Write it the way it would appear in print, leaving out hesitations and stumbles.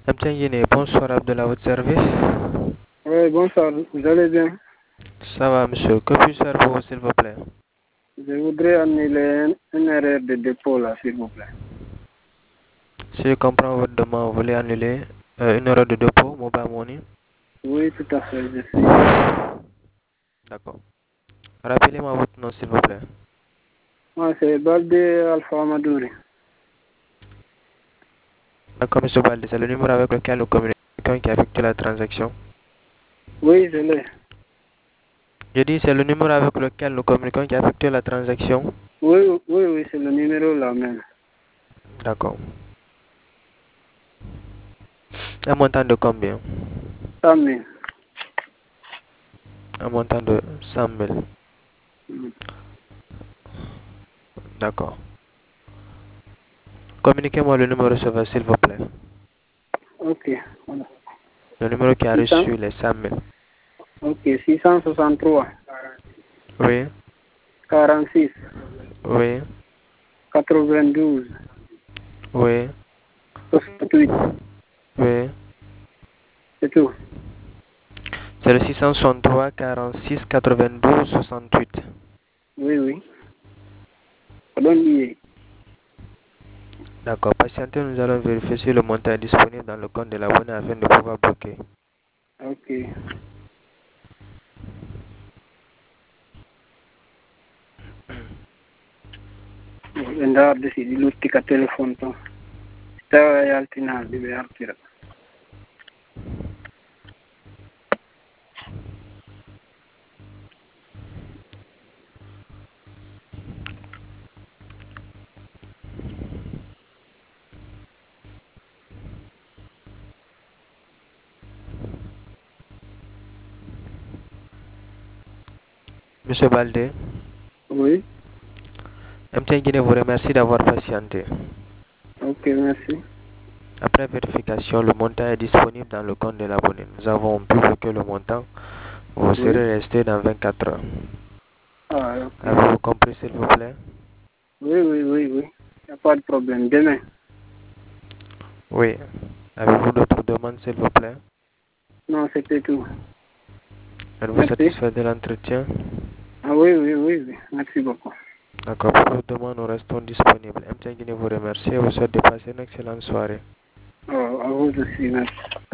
Guinée, bonsoir Abdallah, votre service. Oui, bonsoir, vous allez bien? Ça va, monsieur. Que puis-je faire pour vous, s'il vous plaît? Je voudrais annuler une erreur de dépôt là, s'il vous plaît. Si je comprends votre demande, vous voulez annuler une erreur de dépôt, mobile money? Oui, tout à fait, je suis. D'accord. Rappelez-moi votre nom, s'il vous plaît. Moi, c'est Balde Alpha Madouri. D'accord, monsieur Balde, c'est le numéro avec lequel nous communiquons qui a effectué la transaction. Oui, je l'ai. Je dis, c'est le numéro avec lequel nous communiquons qui a effectué la transaction. Oui, c'est le numéro là même. D'accord. Un montant de combien? 100 000. Un montant de 100 000. Mm. D'accord. Communiquez-moi le numéro receveur, s'il vous plaît. Ok, voilà. Le numéro qui a 600. reçu les 100 000. Ok, 663, Oui, 46, oui, 92, oui, 68. oui. C'est tout. C'est le 663 46 92 68. Oui. Pardon, D'accord. Patientez, nous allons vérifier si le montant est disponible dans le compte de l'abonné afin de pouvoir bloquer. ok. Enda decidi l'ustica telefono. Stava altina di altira. Monsieur Balde, Oui, MTN Guinée vous remercie d'avoir patienté. ok, merci. Après vérification, le montant est disponible dans le compte de l'abonné. Nous avons pu bloquer le montant. Vous Oui. serez resté dans 24 heures. Ah, ok. Avez-vous compris, s'il vous plaît? Oui. Il n'y a pas de problème. Demain. Oui. Avez-vous d'autres demandes, s'il vous plaît? Non, c'était tout. Êtes-vous Merci. satisfait de l'entretien? Ah oui. Merci beaucoup. D'accord, pour vos demandes, nous restons disponibles. MTN Guinée vous remercie et vous souhaite de passer une excellente soirée. Oh, à vous aussi, merci.